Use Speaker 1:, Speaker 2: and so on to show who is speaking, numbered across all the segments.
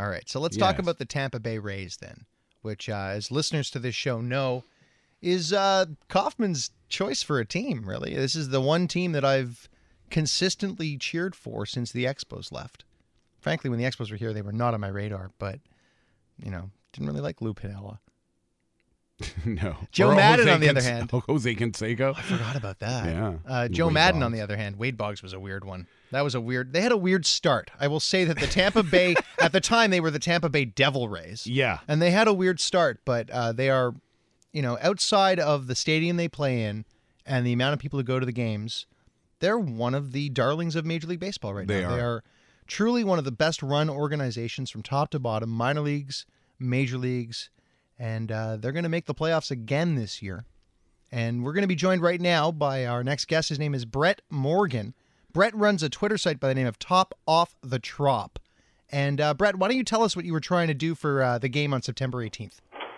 Speaker 1: All right, so let's talk about the Tampa Bay Rays then, which, as listeners to this show know, is Kaufman's choice for a team, really. This is the one team that I've consistently cheered for since the Expos left. Frankly, when the Expos were here, they were not on my radar, but, didn't really like Lou Piniella.
Speaker 2: No.
Speaker 1: Joe Madden, on the other hand.
Speaker 2: Jose Canseco.
Speaker 1: I forgot about that.
Speaker 2: Yeah.
Speaker 1: Joe
Speaker 2: Wade
Speaker 1: Madden,
Speaker 2: Boggs.
Speaker 1: on the other hand. Wade Boggs was a weird one. They had a weird start. I will say that the Tampa Bay, at the time, they were the Tampa Bay Devil Rays.
Speaker 2: Yeah.
Speaker 1: And they had a weird start, but they are, outside of the stadium they play in and the amount of people who go to the games, they're one of the darlings of Major League Baseball right now. They are truly one of the best run organizations from top to bottom, minor leagues, major leagues, and they're going to make the playoffs again this year. And we're going to be joined right now by our next guest. His name is Brett Morgan. Brett runs a Twitter site by the name of Top Off the Trop. And Brett, why don't you tell us what you were trying to do for the game on September 18th?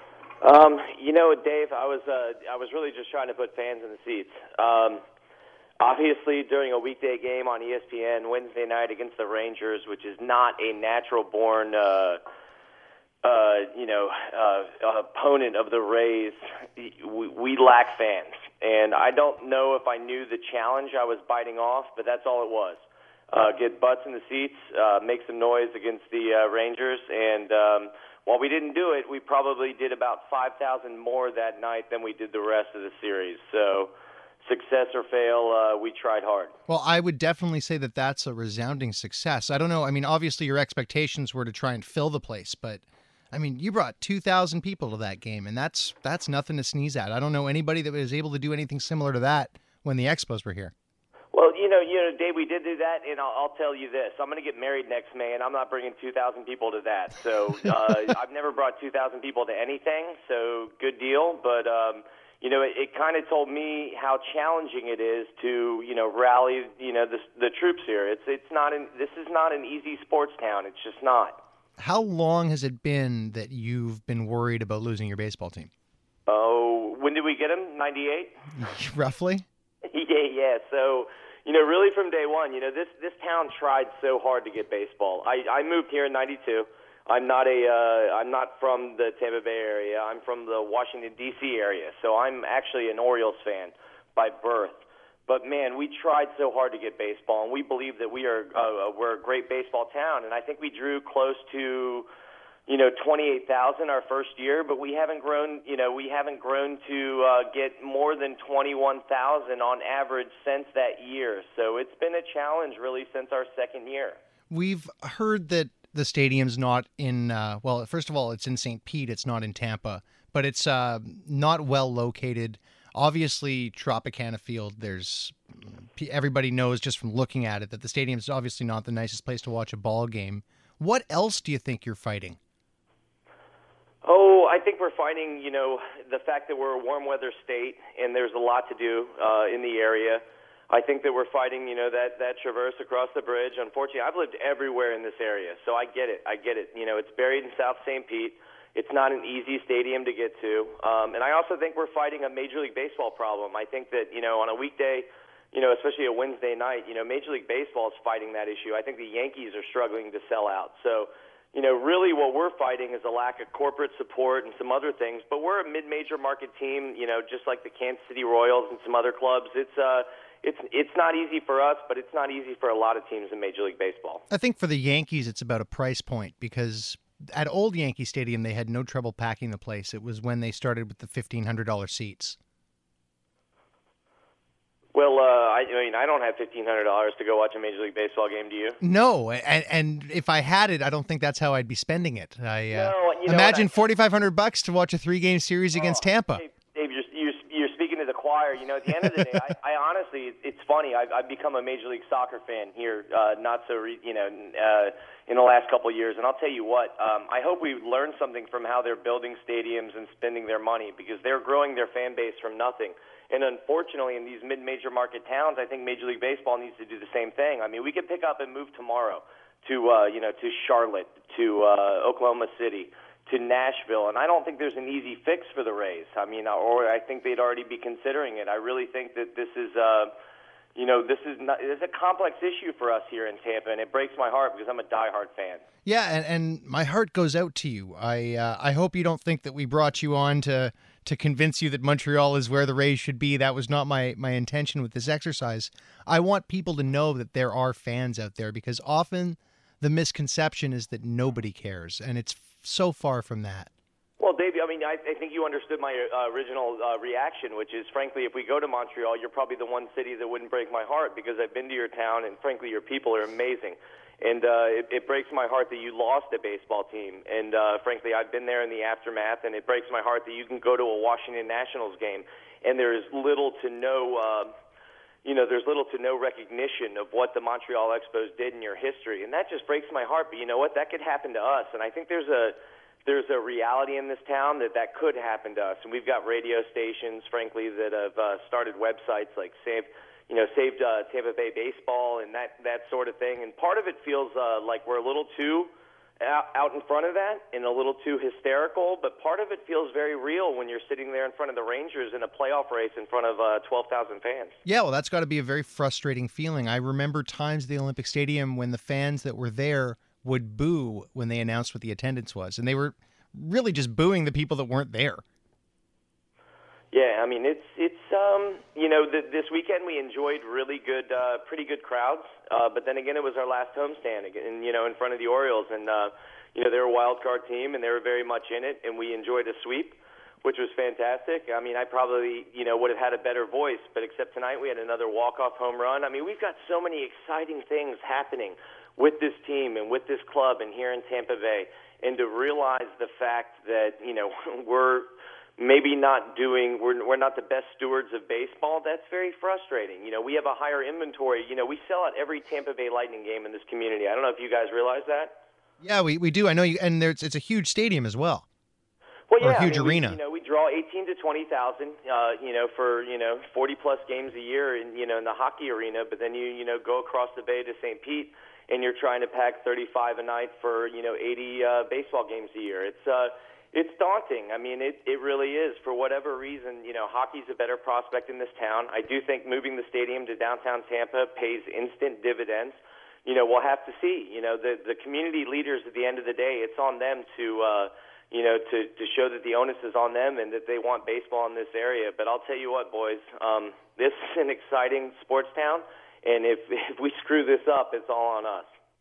Speaker 3: Dave, I was really just trying to put fans in the seats. Obviously, during a weekday game on ESPN Wednesday night against the Rangers, which is not a natural-born, opponent of the Rays, we lack fans. And I don't know if I knew the challenge I was biting off, but that's all it was. Get butts in the seats, make some noise against the Rangers, and while we didn't do it, we probably did about 5,000 more that night than we did the rest of the series. So success or fail, we tried hard.
Speaker 1: Well, I would definitely say that that's a resounding success. I don't know. I mean, obviously your expectations were to try and fill the place, but I mean, you brought 2,000 people to that game, and that's nothing to sneeze at. I don't know anybody that was able to do anything similar to that when the Expos were here.
Speaker 3: Well, Dave, we did do that, and I'll tell you this. I'm going to get married next May, and I'm not bringing 2,000 people to that. So I've never brought 2,000 people to anything, so good deal. But, it kind of told me how challenging it is to, rally, the troops here. This is not an easy sports town. It's just not.
Speaker 1: How long has it been that you've been worried about losing your baseball team?
Speaker 3: Oh, when did we get him? 98?
Speaker 1: Roughly?
Speaker 3: Yeah. So, really from day one, this town tried so hard to get baseball. I moved here in 92. I'm not from the Tampa Bay area. I'm from the Washington, D.C. area. So I'm actually an Orioles fan by birth. But, man, we tried so hard to get baseball, and we believe that we're a great baseball town. And I think we drew close to, 28,000 our first year, but we haven't grown, to get more than 21,000 on average since that year. So it's been a challenge really since our second year.
Speaker 1: We've heard that the stadium's not in, first of all, it's in St. Pete. It's not in Tampa, but it's not well located. Obviously, Tropicana Field, everybody knows just from looking at it that the stadium is obviously not the nicest place to watch a ball game. What else do you think you're fighting?
Speaker 3: Oh, I think we're fighting, the fact that we're a warm weather state and there's a lot to do in the area. I think that we're fighting, that traverse across the bridge. Unfortunately, I've lived everywhere in this area, so I get it. It's buried in South St. Pete. It's not an easy stadium to get to. And I also think we're fighting a Major League Baseball problem. I think that, on a weekday, especially a Wednesday night, Major League Baseball is fighting that issue. I think the Yankees are struggling to sell out. So, really what we're fighting is a lack of corporate support and some other things. But we're a mid-major market team, just like the Kansas City Royals and some other clubs. It's not easy for us, but it's not easy for a lot of teams in Major League Baseball.
Speaker 1: I think for the Yankees, it's about a price point because at old Yankee Stadium, they had no trouble packing the place. It was when they started with the $1,500 seats.
Speaker 3: Well, I don't have $1,500 to go watch a Major League Baseball game. Do you?
Speaker 1: No, and if I had it, I don't think that's how I'd be spending it. Imagine $4,500 to watch a 3-game series against Tampa.
Speaker 3: Dave, you're speaking to the choir. At the end of the day, I honestly, it's funny. I've become a Major League Soccer fan here, in the last couple of years. And I'll tell you what, I hope we learn something from how they're building stadiums and spending their money because they're growing their fan base from nothing. And unfortunately, in these mid-major market towns, I think Major League Baseball needs to do the same thing. I mean, we could pick up and move tomorrow to Charlotte, to Oklahoma City, to Nashville, and I don't think there's an easy fix for the Rays. I mean, or I think they'd already be considering it. I really think that this is, this is a complex issue for us here in Tampa, and it breaks my heart because I'm a diehard fan.
Speaker 1: Yeah, and my heart goes out to you. I hope you don't think that we brought you on to convince you that Montreal is where the Rays should be. That was not my intention with this exercise. I want people to know that there are fans out there, because often the misconception is that nobody cares, and it's so far from that.
Speaker 3: Well, Dave, I think you understood my original reaction, which is, frankly, if we go to Montreal, you're probably the one city that wouldn't break my heart, because I've been to your town, and frankly, your people are amazing. And it breaks my heart that you lost a baseball team. And frankly, I've been there in the aftermath, and it breaks my heart that you can go to a Washington Nationals game, and there is little to no there's little to no recognition of what the Montreal Expos did in your history. And that just breaks my heart. But you know what? That could happen to us. And I think there's a reality in this town that could happen to us. And we've got radio stations, frankly, that have started websites like Saved Tampa Bay Baseball and that sort of thing. And part of it feels like we're a little too out in front of that and a little too hysterical, but part of it feels very real when you're sitting there in front of the Rangers in a playoff race in front of 12,000 fans.
Speaker 1: Yeah, well, that's got to be a very frustrating feeling. I remember times at the Olympic Stadium when the fans that were there would boo when they announced what the attendance was, and they were really just booing the people that weren't there.
Speaker 3: Yeah, I mean, it's this weekend we enjoyed really good, pretty good crowds, but then again, it was our last homestand, and in front of the Orioles, and they're a wild card team, and they were very much in it, and we enjoyed a sweep, which was fantastic. I mean, I probably would have had a better voice, but except tonight we had another walk-off home run. I mean, we've got so many exciting things happening with this team and with this club and here in Tampa Bay, and to realize the fact that we're maybe we're not the best stewards of baseball, that's very frustrating. We have a higher inventory. We sell out every Tampa Bay Lightning game in this community. I don't know if you guys realize that.
Speaker 1: Yeah, we do. I know you, and it's a huge stadium as well.
Speaker 3: Well, yeah,
Speaker 1: or a huge arena.
Speaker 3: We draw 18 to 20,000, for 40 plus games a year in the hockey arena. But then you go across the bay to St. Pete, and you're trying to pack 35 a night for 80 baseball games a year. It's daunting. I mean, it really is. For whatever reason, hockey's a better prospect in this town. I do think moving the stadium to downtown Tampa pays instant dividends. We'll have to see. The community leaders at the end of the day, it's on them to show that the onus is on them and that they want baseball in this area. But I'll tell you what, boys, this is an exciting sports town, and if we screw this up, it's all on us.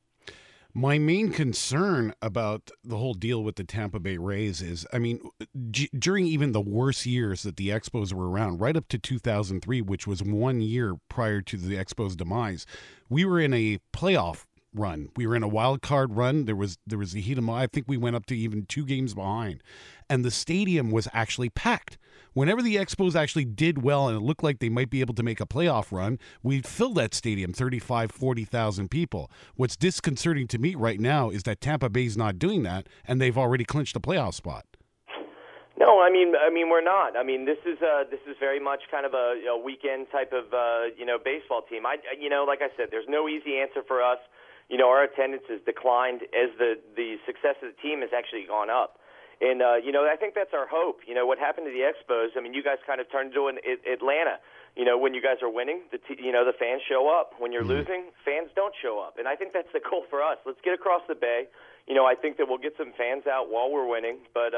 Speaker 2: My main concern about the whole deal with the Tampa Bay Rays is, I mean, during even the worst years that the Expos were around, right up to 2003, which was 1 year prior to the Expos' demise, we were in a playoff run. We were in a wild card run. There was the heat of, I think we went up to even 2 games behind, and the stadium was actually packed. Whenever the Expos actually did well and it looked like they might be able to make a playoff run, we filled that stadium, 35, 40,000 people. What's disconcerting to me right now is that Tampa Bay's not doing that, and they've already clinched a playoff spot.
Speaker 3: No, I mean we're not. I mean this is very much kind of a weekend type of baseball team. Like I said, there's no easy answer for us. Our attendance has declined as the success of the team has actually gone up. And, I think that's our hope. What happened to the Expos, I mean, you guys kind of turned into Atlanta. When you guys are winning, the fans show up. When you're losing, fans don't show up. And I think that's the goal for us. Let's get across the bay. I think that we'll get some fans out while we're winning. But,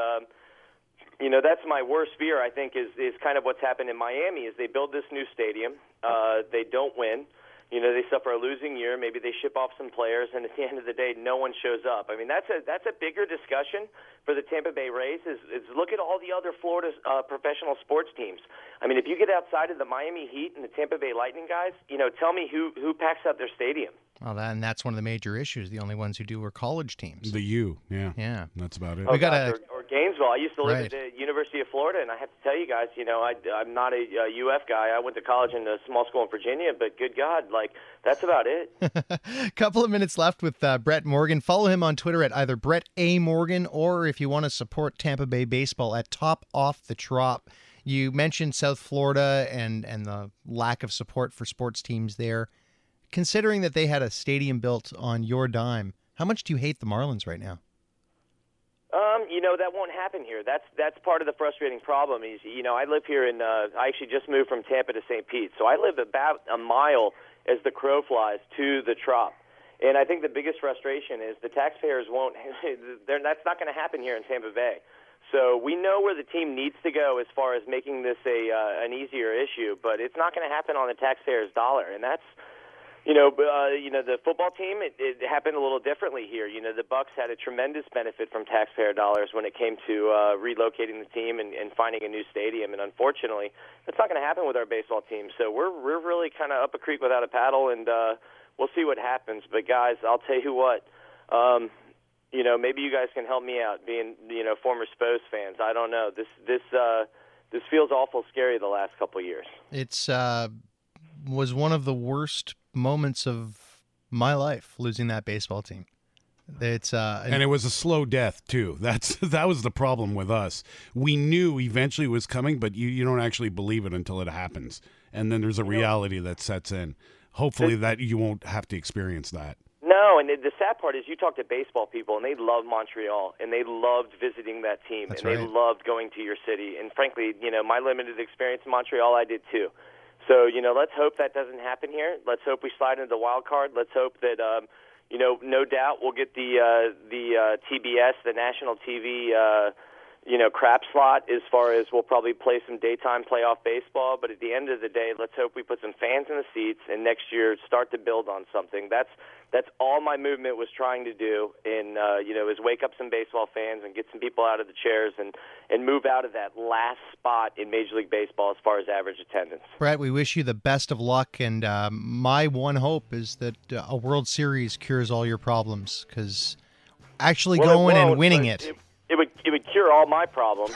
Speaker 3: that's my worst fear, I think, is kind of what's happened in Miami is they build this new stadium. They don't win. They suffer a losing year. Maybe they ship off some players, and at the end of the day, no one shows up. I mean, that's a bigger discussion for the Tampa Bay Rays. Is look at all the other Florida professional sports teams. I mean, if you get outside of the Miami Heat and the Tampa Bay Lightning guys, tell me who packs out their stadium.
Speaker 1: Well, and that's one of the major issues. The only ones who do are college teams.
Speaker 2: The U, yeah.
Speaker 1: Yeah.
Speaker 2: That's about it.
Speaker 3: Oh, or Gainesville. I used to live at the University of Florida, and I have to tell you guys, I'm not a UF guy. I went to college in a small school in Virginia, but good God, that's about it.
Speaker 1: Couple of minutes left with Brett Morgan. Follow him on Twitter at either Brett A. Morgan, or if you want to support Tampa Bay baseball, at Top Off the Trop. You mentioned South Florida and the lack of support for sports teams there. Considering that they had a stadium built on your dime, how much do you hate the Marlins right now?
Speaker 3: that won't happen here. That's part of the frustrating problem. Is I live here in. I actually just moved from Tampa to St. Pete, so I live about a mile as the crow flies to the Trop. And I think the biggest frustration is the taxpayers won't. That's not going to happen here in Tampa Bay. So we know where the team needs to go as far as making this an easier issue, but it's not going to happen on the taxpayers' dollar, and that's. The football team, it happened a little differently here. The Bucs had a tremendous benefit from taxpayer dollars when it came to relocating the team and finding a new stadium. And unfortunately, that's not going to happen with our baseball team. So we're really kind of up a creek without a paddle, and we'll see what happens. But guys, I'll tell you what. Maybe you guys can help me out, being former Spurs fans. I don't know. This feels awful scary the last couple of years.
Speaker 1: It's was one of the worst moments of my life, losing that baseball team. It's
Speaker 2: and it was a slow death too. That was the problem with us. We knew eventually it was coming, but you don't actually believe it until it happens, and then there's a reality that sets in. Hopefully that you won't have to experience that.
Speaker 3: No, and the sad part is you talk to baseball people, and they love Montreal, and they loved visiting that team,
Speaker 1: That's
Speaker 3: and
Speaker 1: right.
Speaker 3: they loved going to your city. And frankly, my limited experience in Montreal, I did too. So, let's hope that doesn't happen here. Let's hope we slide into the wild card. Let's hope that, no doubt we'll get the TBS, the national TV, crap slot as far as we'll probably play some daytime playoff baseball. But at the end of the day, let's hope we put some fans in the seats and next year start to build on something. That's all my movement was trying to do, and is wake up some baseball fans and get some people out of the chairs and move out of that last spot in Major League Baseball as far as average attendance.
Speaker 1: Brett, we wish you the best of luck, and my one hope is that a World Series cures all your problems, because actually going and winning it
Speaker 3: would cure all my problems.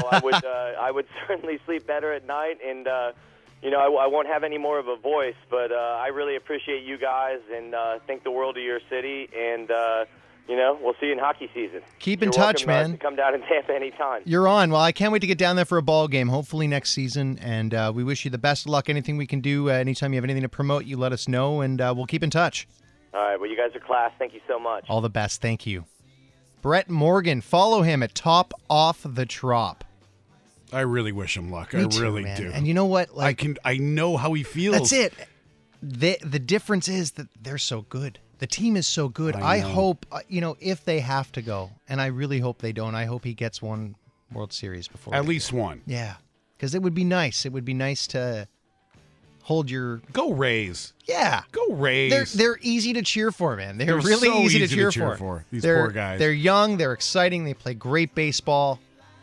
Speaker 3: I would certainly sleep better at night, and I won't have any more of a voice, but I really appreciate you guys and think the world of your city, and we'll see you in hockey season.
Speaker 1: Keep in touch, man.
Speaker 3: To come down in Tampa anytime.
Speaker 1: You're on. Well, I can't wait to get down there for a ball game, hopefully next season, and we wish you the best of luck. Anything we can do, anytime you have anything to promote, you let us know, and we'll keep in touch.
Speaker 3: All right, well, you guys are class. Thank you so much.
Speaker 1: All the best. Thank you. Brett Morgan. Follow him at Top Off the Trop.
Speaker 2: I really wish him luck.
Speaker 1: Me
Speaker 2: I
Speaker 1: too,
Speaker 2: really
Speaker 1: man.
Speaker 2: do.
Speaker 1: And you know what?
Speaker 2: I know how he feels.
Speaker 1: That's it. The difference is that they're so good. The team is so good. I hope, if they have to go, and I really hope they don't, I hope he gets one World Series before.
Speaker 2: At least one.
Speaker 1: Yeah. Because it would be nice. It would be nice to hold your...
Speaker 2: Go Rays.
Speaker 1: Yeah.
Speaker 2: Go Rays.
Speaker 1: They're easy to cheer for, man. They're really
Speaker 2: so
Speaker 1: easy to cheer for.
Speaker 2: These poor guys.
Speaker 1: They're young. They're exciting. They play great baseball.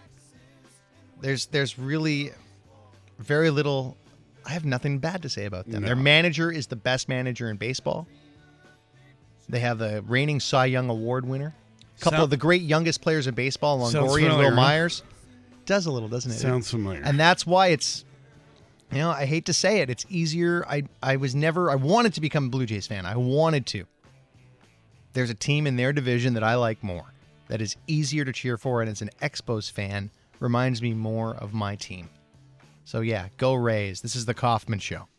Speaker 1: There's really very little... I have nothing bad to say about them.
Speaker 2: No.
Speaker 1: Their manager is the best manager in baseball. They have the reigning Cy Young Award winner. A couple of the great youngest players in baseball, Longoria and Will Myers. Does a little, doesn't it?
Speaker 2: Sounds familiar.
Speaker 1: And that's why it's, I hate to say it, it's easier. I wanted to become a Blue Jays fan. I wanted to. There's a team in their division that I like more, that is easier to cheer for, and as an Expos fan, reminds me more of my team. So yeah, go Rays. This is the Kaufman Show.